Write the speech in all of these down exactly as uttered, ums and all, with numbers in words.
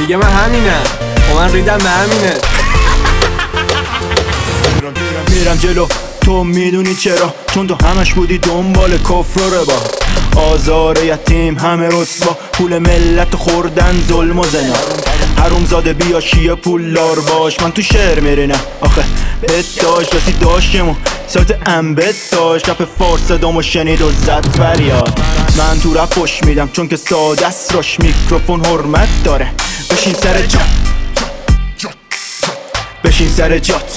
میگه من همینم و من ریدم به همینه. میرم جلو تو میدونی چرا، چون تو همش بودی دنبال کفر و ربا، آزار یتیم همه رسوا، پول ملت خوردن ظلم و زنا. حروم زاده بیا شیعه پولدار باش، من تو شعر میرینم آخه بت داشت رسی داشتمو سایت انبت داشت، رپ فارس صدامو شنید و زد فریاد. من تو رپ پشت میدم چون که ساده است راش، میکروفون حرمت داره، بشین سر جات بشین سر جات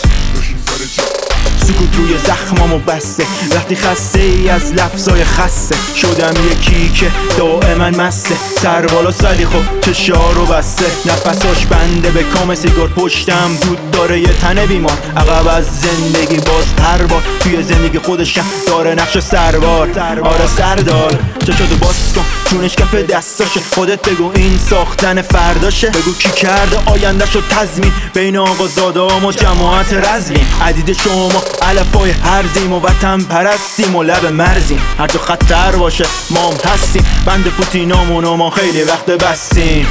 سکوت روی زخمامو بسته، وقتی خسته ای از لفظای خسته، شدم یکی که دائما مسته، سر بالا سری خب چشارو بسته، نفساش بنده به کام سیگار، پشتم دود داره یه تنه بیمار، عقب از زندگی باز هر بار، توی زندگی خودشم داره نقش سربار. آره سردار چشاتو باز کن چونش کف دستاشه، خودت بگو این ساختن فرداشه، بگو کی کرده آیندهشو تضمین، بین آقا زادام و جماعت رزمین، عدید شما علفای هرزیم و وطن پرستیم و لب مرزیم، هر جا خطر باشه ما هم هستیم، بند پوتینامون و ما خیلی وقت بستیم.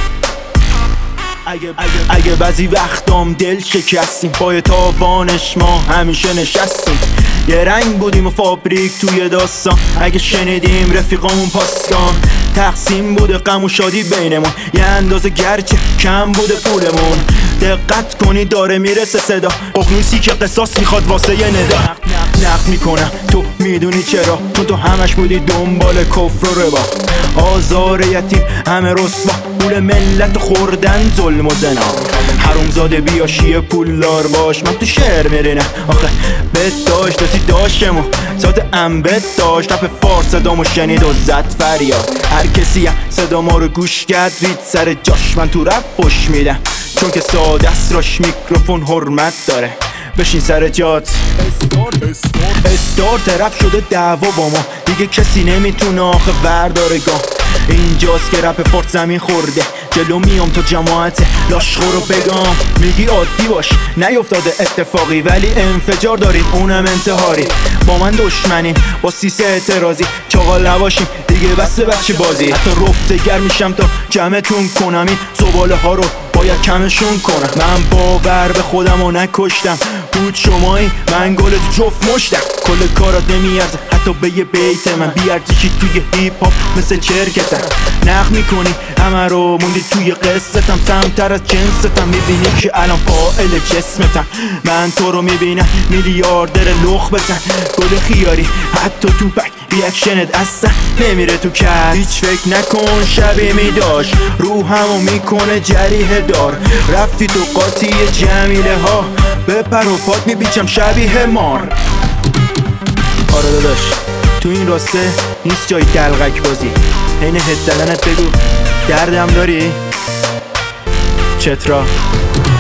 اگه, اگه, اگه بعضی وقتام دل شکستیم، پای تاوانش ما همیشه نشستیم، یه رنگ بودیم و فابریک توی داستان، اگه شنیدیم رفیقامون پاسکان، تقسیم بوده غم و شادی بینمون، یه اندازه گرچه کم بوده پولمون، دقت کنی داره میرسه صدا، ققنوسی که قصاص میخواد واسه یه ندا، نقد میکنم تو میدونی چرا، چون تو همش بودی دنبال کفر و ربا، آزار یتیم همه رسوا، پول ملت خوردن ظلم و زنا. حروم زاده بیا شیعه پولدار باش، من تو شعر میرینم آخه بت داشت رسی داشتمو ساعت انبت داشت، رپ فارس صدامو شنید و زد فریاد، هر کسی هم صدا ما رو گوش کرد رید سر جاش، من تو رپ پشت میدم چون که ساده است راش، میکروفون حرمت داره، بشین سر جات. استارت رپ شده دعوا با ما، دیگه کسی نمیتونه آخه ورداره گام، اینجاست که رپ فارس زمین خورده، جلو میام تا جماعت لاشخورو بگم، میگی عادی باش نیفتاده اتفاقی، ولی انفجار داریم اونم انتحاری، با من دشمنیم با سیسه اعتراضی، چاقال نباشیم دیگه بس بچه بازی، حتی رفتگر میشم تا جمعتون کنم، این زباله ها رو باید کمشون کنم، من باور به خودم و نکشتم، بود شمایی من گل تو جفت مشتم، کل کارات نمیارزه حتی به یه بیت من، بیارزشی توی هیپ هاپ مثل چرکتم، نقد میکنی همه رو موندی توی قصتم، کمتر از جنستم، میبینی که الان فاعل جسمتم، من تو رو میبینم میلیاردر لخ بزن، گل خیاری حتی تو بک ریاکشنت اصلا نمیره تو کت، هیچ فکر نکن شبیه میداشت روحمو میکنه جریه دار، رفتی تو قاطی جمیله ها، به پر و پات میپیچم شبیه مار. آره داداش تو این راسته نیست جای دلغک بازی، حین هد زدنت بگو دردم داری چترا.